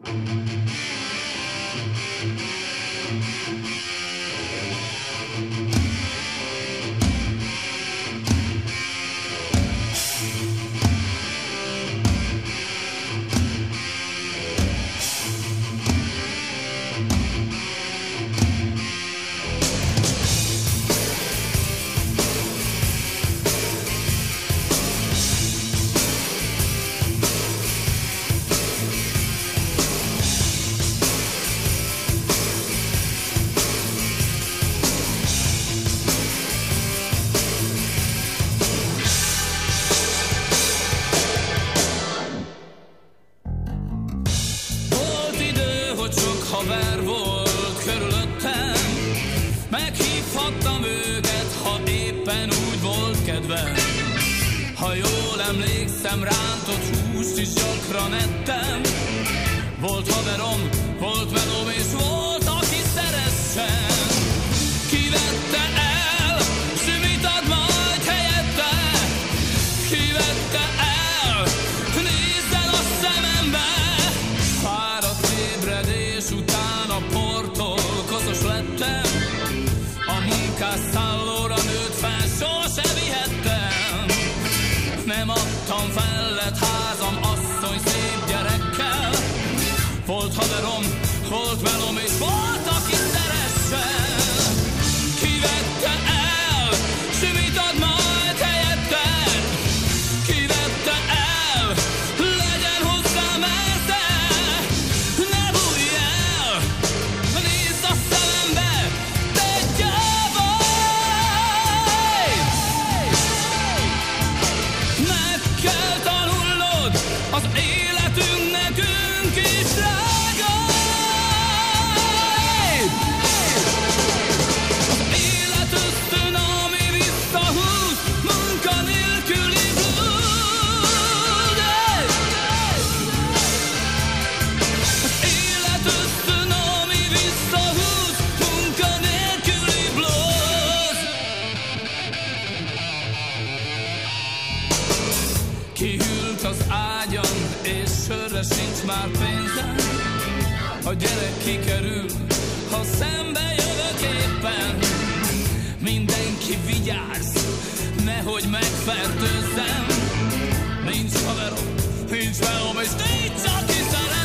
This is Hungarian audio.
Haver volt körülöttem, meghívhattam őket, ha éppen úgy volt kedvem. Ha jól emlékszem, rántott húst is gyakran ettem. Volt haverom, volt melóm és volt, aki szeressen. Kivette el, s mit ad majd helyette? Kivette el, nézd el a szemembe. Fáradt ébredés után a portól koszos lettem. A munkásszállóra nőtt fel, sose vihettem. Nem adtam fel, lett házam asszony szép gyerekkel. Volt haverom, volt melóm és volt, aki szeressen. Kivette el, s mit ad majd helyette? Kivette el, legyen hozzá mersze. Ne bújj el, nézd a szemembe, te gyávaj! Meg kell tanulnod az életünk nekünk is drága. Az élet ösztön, ami visszahúz, munkanélküli blúd. Az élet ösztön, ami visszahúz, munkanélküli blúd. Kihűlt az ágyam, és sörre sincs már pénzem. A gyerek kikerül, ha szembe jövök éppen. Mindenki vigyázz, nehogy megfertőzzem. Nincs haverom, nincs melóm, és nincs, aki szeret.